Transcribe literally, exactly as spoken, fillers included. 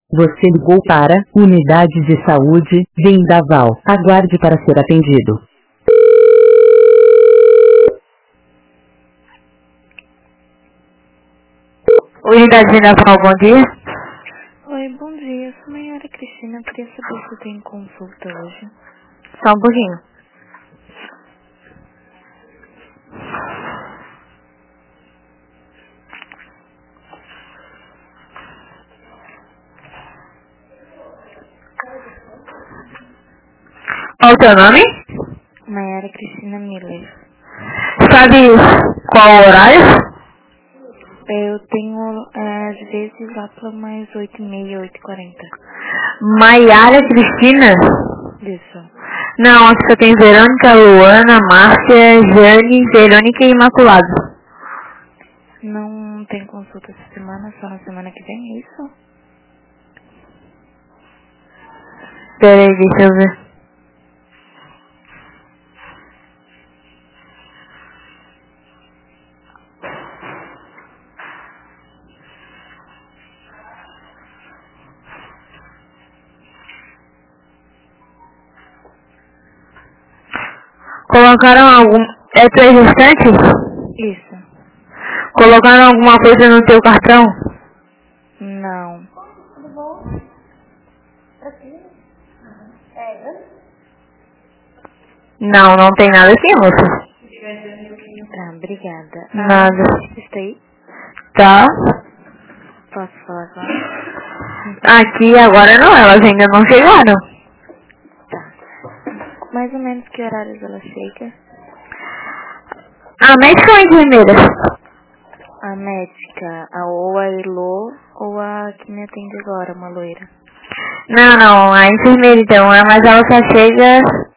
Você ligou para Unidade de Saúde Vendaval. Aguarde para ser atendido. Unidade Vendaval, bom dia. Oi, bom dia. Eu sou a Mayara Cristina. Eu queria saber se tem consulta hoje. Só um pouquinho. Qual o teu nome? Mayara Cristina Miller. Sabe qual o horário? Eu tenho, é, às vezes, lá para mais oito e meia, oito e quarenta. Mayara Cristina? Isso. Não, acho que eu tenho Verônica, Luana, Márcia, Jane, Verônica e Imaculado. Não tem consulta essa semana, só na semana que vem, é isso? Pera aí, deixa eu ver. Colocaram algum... É tua gestante? Isso. Colocaram alguma coisa no teu cartão? Não. Não, não tem nada aqui, moça. Tá, obrigada. Nada. Ah, está aí? Tá. Posso falar agora? Aqui agora não, elas ainda não chegaram. Tá. Mais ou menos que horários ela chega? A médica ou a enfermeira? A médica, a, ou a Elô, ou a que me atende agora, uma loira. Não, não, a enfermeira então, mas ela só chega